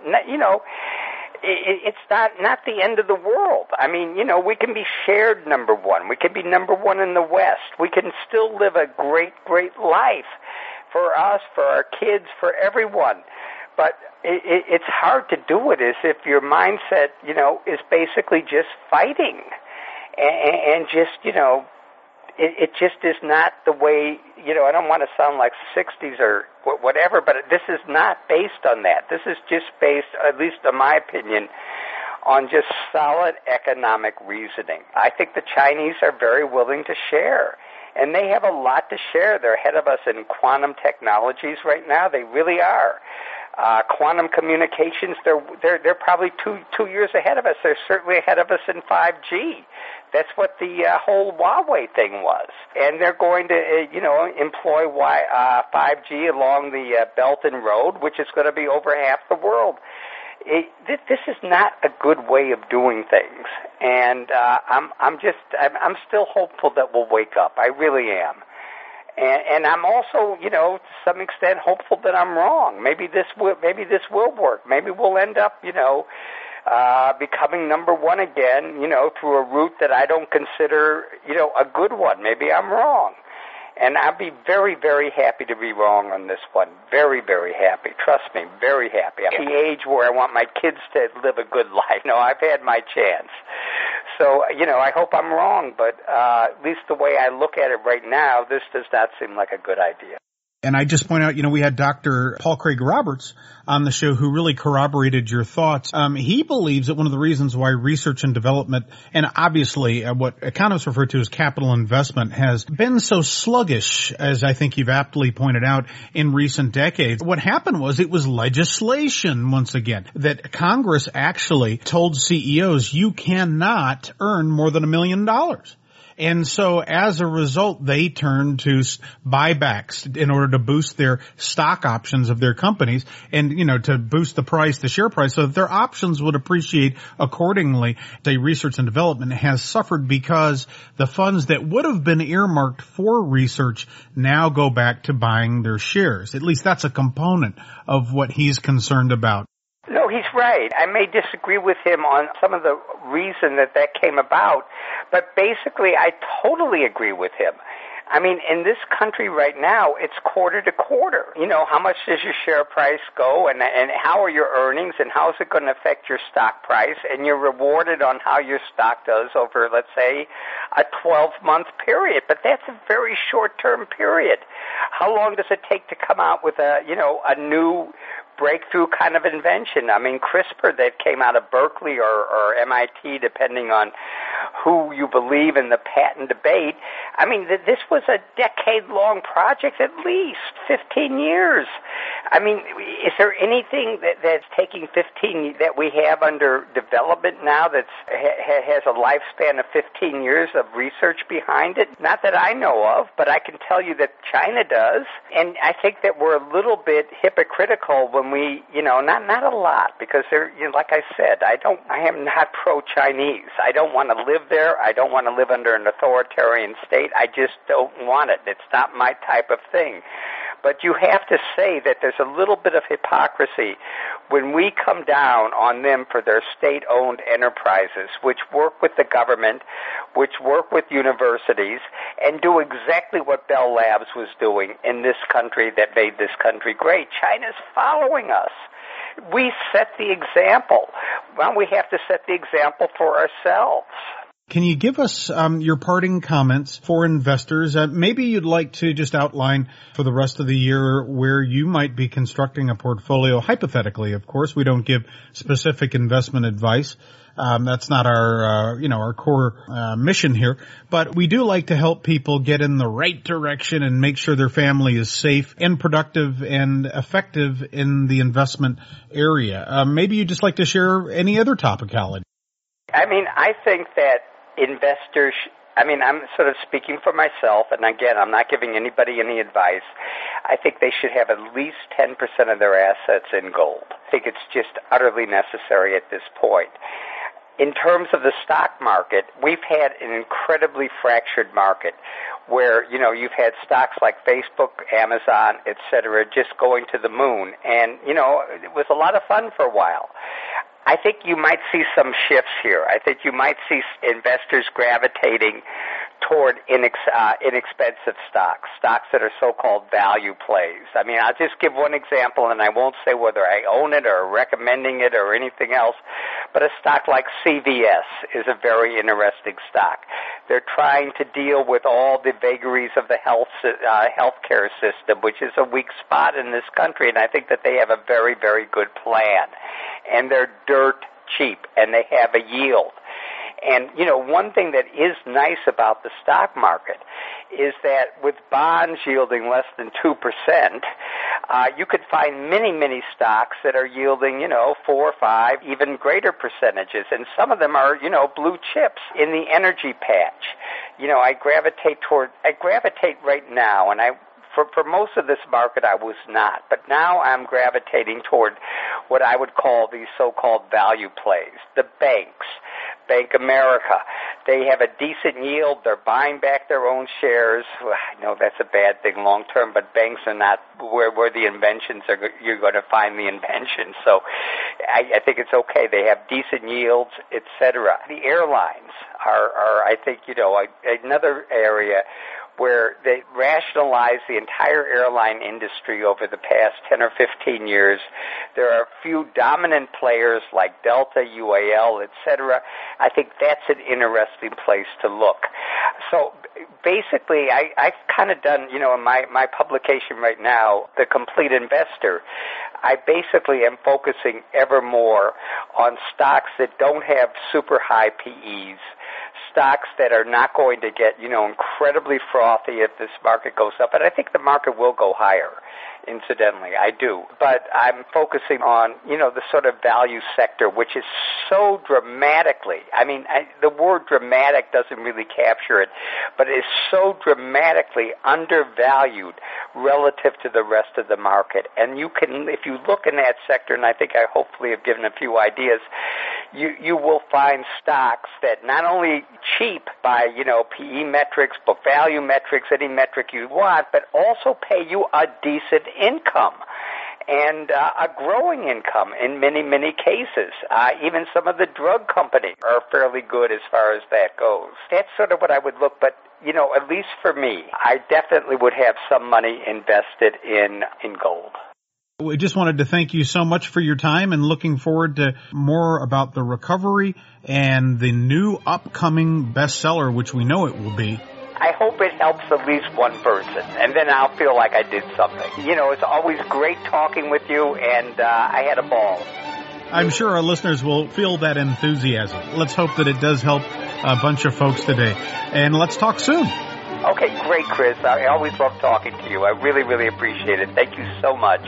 It's not the end of the world. I mean, we can be shared number one. We can be number one in the West. We can still live a great, great life for us, for our kids, for everyone. But it's hard to do it as if your mindset, is basically just fighting. And just, it just is not the way, I don't want to sound like 60s or whatever, but this is not based on that. This is just based, at least in my opinion, on just solid economic reasoning. I think the Chinese are very willing to share. And they have a lot to share. They're ahead of us in quantum technologies right now. They really are. Quantum communications, they're probably two years ahead of us. They're certainly ahead of us in 5G. That's what the whole Huawei thing was. And they're going to, employ 5G along the Belt and Road, which is going to be over half the world. This is not a good way of doing things. And I'm still hopeful that we'll wake up. I really am. And I'm also, to some extent, hopeful that I'm wrong. Maybe this will work. Maybe we'll end up, becoming number one again, through a route that I don't consider, a good one. Maybe I'm wrong. And I'd be very, very happy to be wrong on this one. Very, very happy. Trust me, very happy. I'm at the age where I want my kids to live a good life. No, I've had my chance. So, I hope I'm wrong, but at least the way I look at it right now, this does not seem like a good idea. And I just point out, we had Dr. Paul Craig Roberts on the show who really corroborated your thoughts. He believes that one of the reasons why research and development, and obviously what economists refer to as capital investment, has been so sluggish, as I think you've aptly pointed out, in recent decades. What happened was it was legislation, once again, that Congress actually told CEOs, you cannot earn more than $1 million. And so as a result, they turn to buybacks in order to boost their stock options of their companies and, to boost the share price, so that their options would appreciate accordingly. The research and development has suffered because the funds that would have been earmarked for research now go back to buying their shares. At least that's a component of what he's concerned about. No, he's right. I may disagree with him on some of the reason that came about, but basically I totally agree with him. I mean, in this country right now, it's quarter to quarter. How much does your share price go, and how are your earnings, and how is it going to affect your stock price? And you're rewarded on how your stock does over, let's say, a 12-month period. But that's a very short-term period. How long does it take to come out with a new breakthrough kind of invention? I mean, CRISPR that came out of Berkeley or MIT, depending on who you believe in the patent debate. I mean, this was a decade-long project, at least 15 years. I mean, is there anything that's taking 15 that we have under development now that has a lifespan of 15 years of research behind it? Not that I know of, but I can tell you that China does. And I think that we're a little bit hypocritical when we, not a lot, because they're, like I said, I am not pro-Chinese. I don't want to live there. I don't want to live under an authoritarian state. I just don't want it. It's not my type of thing. But you have to say that there's a little bit of hypocrisy when we come down on them for their state-owned enterprises, which work with the government, which work with universities, and do exactly what Bell Labs was doing in this country that made this country great. China's following us. We set the example. Well, we have to set the example for ourselves. Can you give us your parting comments for investors? Maybe you'd like to just outline for the rest of the year where you might be constructing a portfolio. Hypothetically, of course, we don't give specific investment advice. That's not our core mission here. But we do like to help people get in the right direction and make sure their family is safe and productive and effective in the investment area. Maybe you'd just like to share any other topicality. I mean, I think that investors, I'm sort of speaking for myself, and again, I'm not giving anybody any advice. I think they should have at least 10% of their assets in gold. I think it's just utterly necessary at this point. In terms of the stock market, we've had an incredibly fractured market where, you've had stocks like Facebook, Amazon, et cetera, just going to the moon. And, it was a lot of fun for a while. I think you might see some shifts here. I think you might see investors gravitating toward inexpensive stocks that are so-called value plays. I mean, I'll just give one example, and I won't say whether I own it or recommending it or anything else, but a stock like CVS is a very interesting stock. They're trying to deal with all the vagaries of the healthcare system, which is a weak spot in this country, and I think that they have a very, very good plan. And they're dirt cheap, and they have a yield. And, one thing that is nice about the stock market is that with bonds yielding less than 2%, you could find many, many stocks that are yielding, 4 or 5, even greater percentages. And some of them are, blue chips in the energy patch. I gravitate right now, and for most of this market, I was not. But now I'm gravitating toward what I would call these so-called value plays. The banks, Bank America, they have a decent yield. They're buying back their own shares. I know that's a bad thing long term, but banks are not where the inventions are. You're going to find the invention. So I think it's okay. They have decent yields, et cetera. The airlines are I think, another area where they rationalized the entire airline industry over the past 10 or 15 years. There are a few dominant players like Delta, UAL, et cetera. I think that's an interesting place to look. So basically, I've kind of done, in my publication right now, The Complete Investor, I basically am focusing ever more on stocks that don't have super high PEs, stocks that are not going to get, incredibly frothy if this market goes up. And I think the market will go higher, incidentally. I do. But I'm focusing on, the sort of value sector, which is so dramatically, the word dramatic doesn't really capture it, but it is so dramatically undervalued relative to the rest of the market. And you can, if you look in that sector, and I think I hopefully have given a few ideas, you will find stocks that not only cheap by, PE metrics, book value metrics, any metric you want, but also pay you a decent income and a growing income in many, many cases. Even some of the drug companies are fairly good as far as that goes. That's sort of what I would look, but at least for me, I definitely would have some money invested in gold. We just wanted to thank you so much for your time and looking forward to more about the recovery and the new upcoming bestseller, which we know it will be. I hope it helps at least one person, and then I'll feel like I did something. It's always great talking with you, and I had a ball. I'm sure our listeners will feel that enthusiasm. Let's hope that it does help a bunch of folks today. And let's talk soon. Okay, great, Chris. I always love talking to you. I really, really appreciate it. Thank you so much.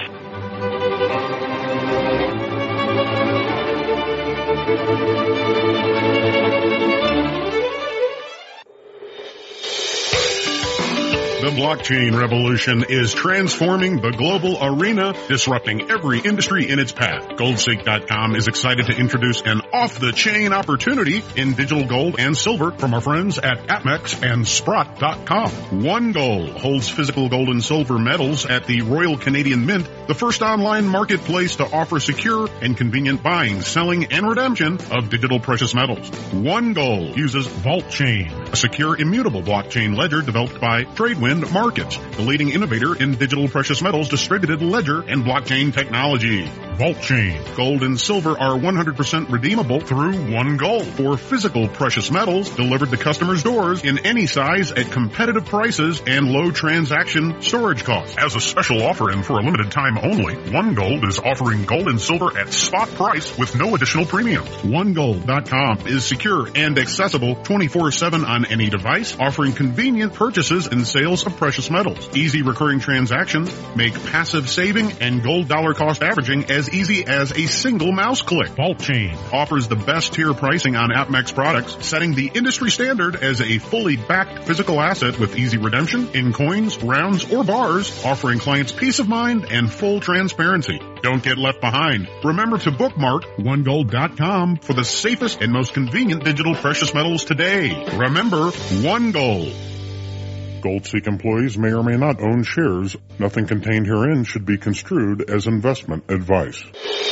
The blockchain revolution is transforming the global arena, disrupting every industry in its path. GoldSeek.com is excited to introduce an off-the-chain opportunity in digital gold and silver from our friends at APMEX and Sprott.com. One Gold holds physical gold and silver metals at the Royal Canadian Mint, the first online marketplace to offer secure and convenient buying, selling, and redemption of digital precious metals. One Gold uses VaultChain, a secure, immutable blockchain ledger developed by Tradewin Markets, the leading innovator in digital precious metals, distributed ledger, and blockchain technology. VaultChain. Gold and silver are 100% redeemable through One Gold for physical precious metals delivered to customers' doors in any size at competitive prices and low transaction storage costs. As a special offer and for a limited time only, One Gold is offering gold and silver at spot price with no additional premiums. OneGold.com is secure and accessible 24/7 on any device, offering convenient purchases and sales of precious metals. Easy recurring transactions make passive saving and gold dollar cost averaging as easy as a single mouse click. VaultChain offers the best tier pricing on APMEX products, setting the industry standard as a fully backed physical asset with easy redemption in coins, rounds, or bars, offering clients peace of mind and full transparency. Don't get left behind. Remember to bookmark OneGold.com for the safest and most convenient digital precious metals today. Remember, One Gold. GoldSeek employees may or may not own shares. Nothing contained herein should be construed as investment advice.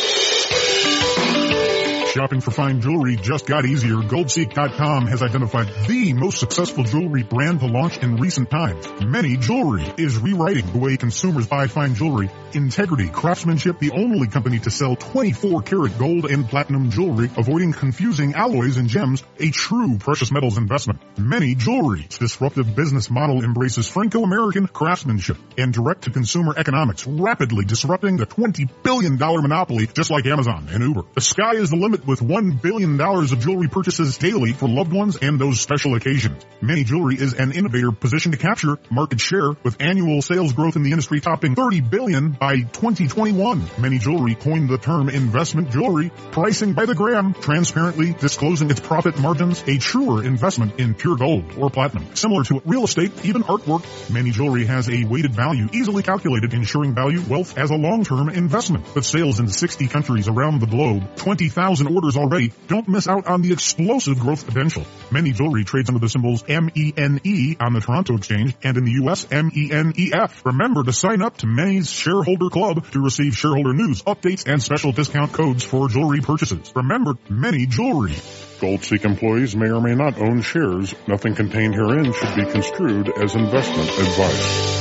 Shopping for fine jewelry just got easier. GoldSeek.com has identified the most successful jewelry brand to launch in recent times. Many Jewelry is rewriting the way consumers buy fine jewelry. Integrity Craftsmanship, the only company to sell 24-karat gold and platinum jewelry, avoiding confusing alloys and gems, a true precious metals investment. Many Jewelry's disruptive business model embraces Franco-American craftsmanship and direct-to-consumer economics, rapidly disrupting the $20 billion monopoly just like Amazon and Uber. The sky is the limit with $1 billion of jewelry purchases daily for loved ones and those special occasions. Many Jewelry is an innovator positioned to capture market share with annual sales growth in the industry topping $30 billion by 2021. Many Jewelry coined the term investment jewelry, pricing by the gram, transparently disclosing its profit margins, a truer investment in pure gold or platinum. Similar to real estate, even artwork, Many Jewelry has a weighted value easily calculated, ensuring value wealth as a long-term investment. With sales in 60 countries around the globe, 20,000 orders already, don't miss out on the explosive growth potential. Many Jewelry trades under the symbols MENE on the Toronto Exchange and in the U.S. MENEF. Remember to sign up to Many's Shareholder Club to receive shareholder news, updates, and special discount codes for jewelry purchases. Remember, Many Jewelry. GoldSeek employees may or may not own shares. Nothing contained herein should be construed as investment advice.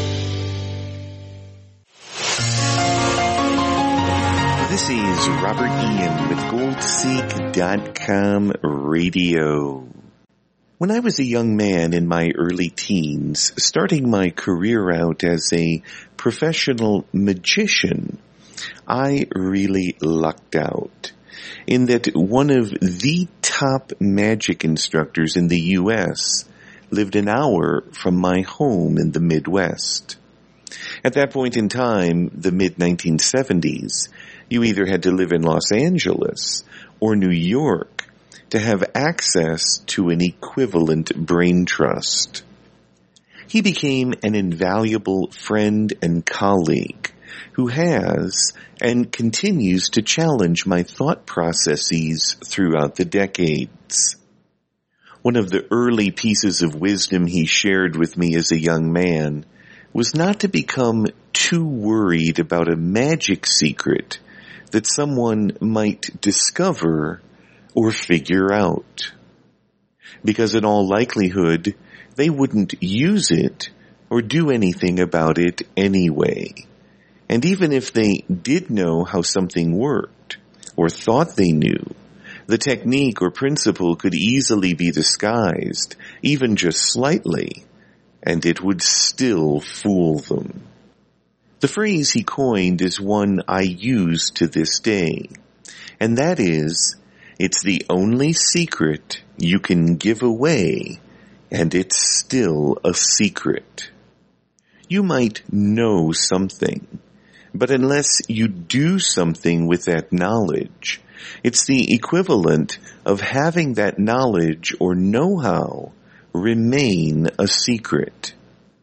This is Robert Ian with GoldSeek.com Radio. When I was a young man in my early teens, starting my career out as a professional magician, I really lucked out. in that one of the top magic instructors in the U.S. lived an hour from my home in the Midwest. At that point in time, the mid-1970s, you either had to live in Los Angeles or New York to have access to an equivalent brain trust. He became an invaluable friend and colleague who has and continues to challenge my thought processes throughout the decades. One of the early pieces of wisdom he shared with me as a young man was not to become too worried about a magic secret that someone might discover or figure out. Because in all likelihood, they wouldn't use it or do anything about it anyway. And even if they did know how something worked, or thought they knew, the technique or principle could easily be disguised, even just slightly, and it would still fool them. The phrase he coined is one I use to this day, and that is, it's the only secret you can give away, and it's still a secret. You might know something, but unless you do something with that knowledge, it's the equivalent of having that knowledge or know-how remain a secret.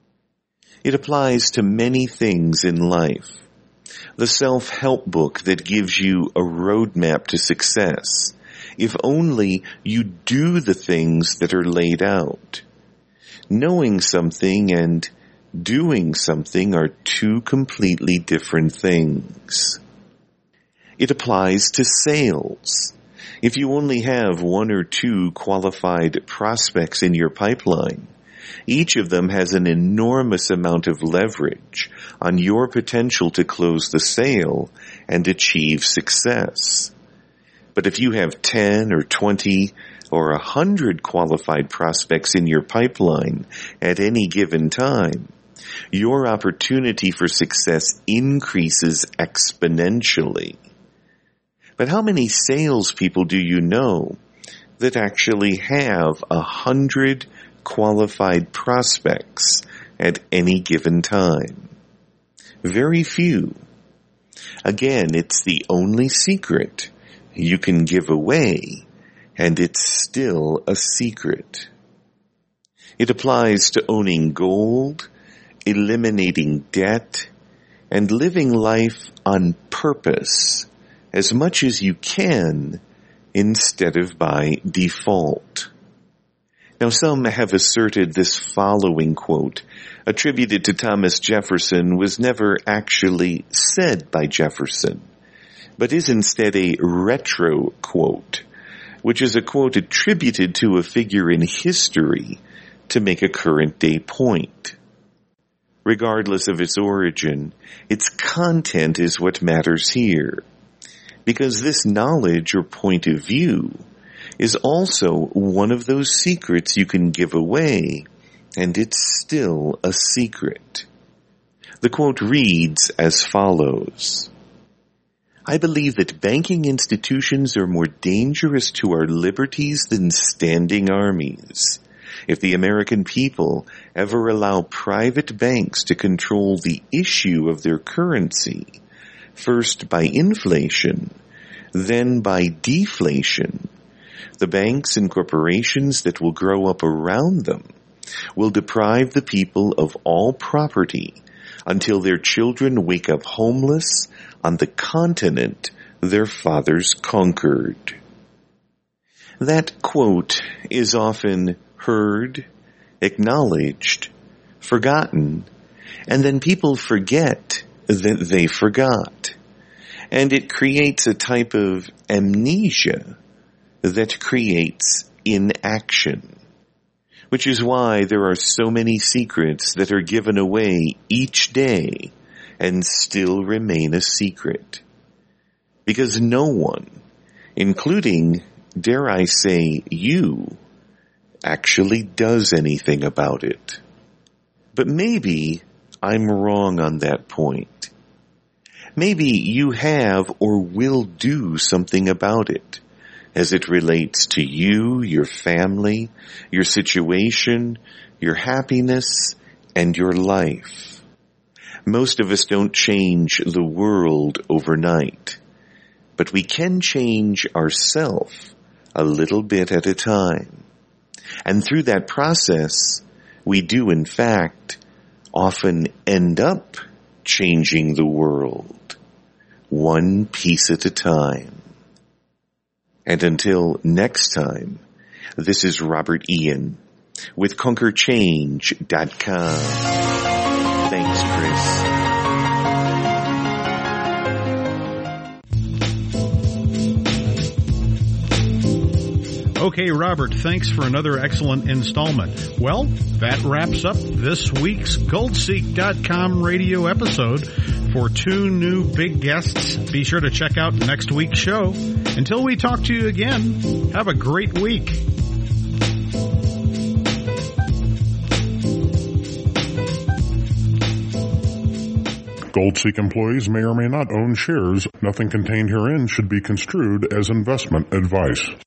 It applies to many things in life. The self-help book that gives you a roadmap to success, if only you do the things that are laid out. Knowing something and doing something are two completely different things. It applies to sales. If you only have one or two qualified prospects in your pipeline, each of them has an enormous amount of leverage on your potential to close the sale and achieve success. But if you have 10 or 20 or 100 qualified prospects in your pipeline at any given time, your opportunity for success increases exponentially. But how many salespeople do you know that actually have 100 qualified prospects at any given time? Very few. Again, it's the only secret you can give away, and it's still a secret. It applies to owning gold, eliminating debt, and living life on purpose as much as you can instead of by default. Now, some have asserted this following quote, attributed to Thomas Jefferson, was never actually said by Jefferson, but is instead a retro quote, which is a quote attributed to a figure in history to make a current day point. Regardless of its origin, its content is what matters here, because this knowledge or point of view is also one of those secrets you can give away, and it's still a secret. The quote reads as follows: I believe that banking institutions are more dangerous to our liberties than standing armies. If the American people ever allow private banks to control the issue of their currency, first by inflation, then by deflation, the banks and corporations that will grow up around them will deprive the people of all property until their children wake up homeless on the continent their fathers conquered. That quote is often heard, acknowledged, forgotten, and then people forget that they forgot. And it creates a type of amnesia that creates inaction, which is why there are so many secrets that are given away each day and still remain a secret. Because no one, including, dare I say, you, actually does anything about it. But maybe I'm wrong on that point. Maybe you have or will do something about it as it relates to you, your family, your situation, your happiness, and your life. Most of us don't change the world overnight, but we can change ourselves a little bit at a time. And through that process, we do in fact often end up changing the world, one piece at a time. And until next time, this is Robert Ian with ConquerChange.com. Thanks, Chris. Okay, Robert, thanks for another excellent installment. Well, that wraps up this week's GoldSeek.com radio episode. For 2 new big guests, be sure to check out next week's show. Until we talk to you again, have a great week. GoldSeek employees may or may not own shares. Nothing contained herein should be construed as investment advice.